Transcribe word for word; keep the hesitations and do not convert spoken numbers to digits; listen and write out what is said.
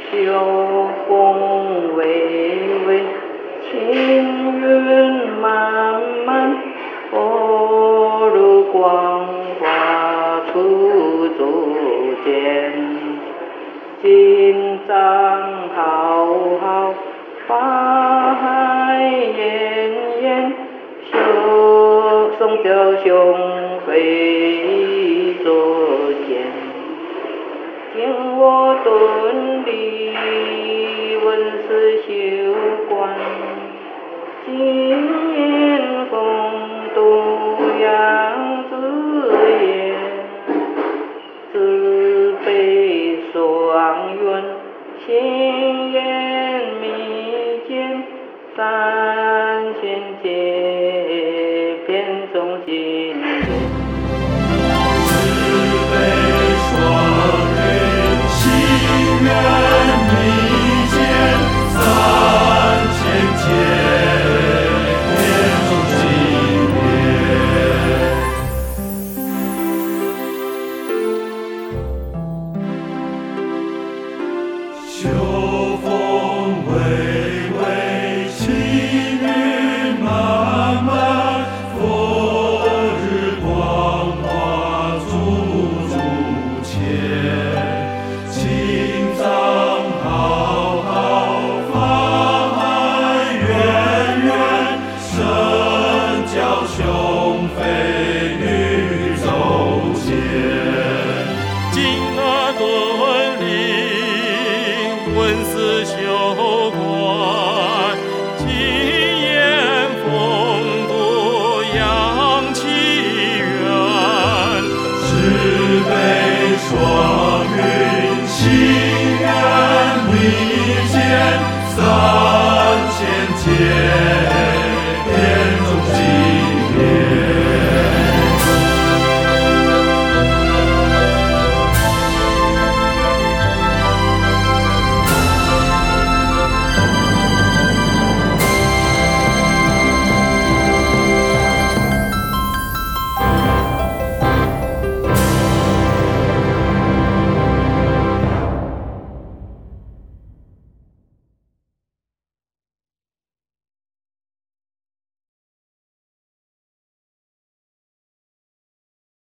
秋风微微，青云漫漫，佛如光华处处见。金藏浩浩，法海源源，松教雄飞作剑。听我敦礼，闻思修观，今言风度扬自言，慈悲双缘，心愿密见，三千劫遍众心间。 秋风微微，青云漫漫，佛日光华处处见。青藏浩浩，法海源源，圣教雄飞宇宙间。金阿敦礼，闻思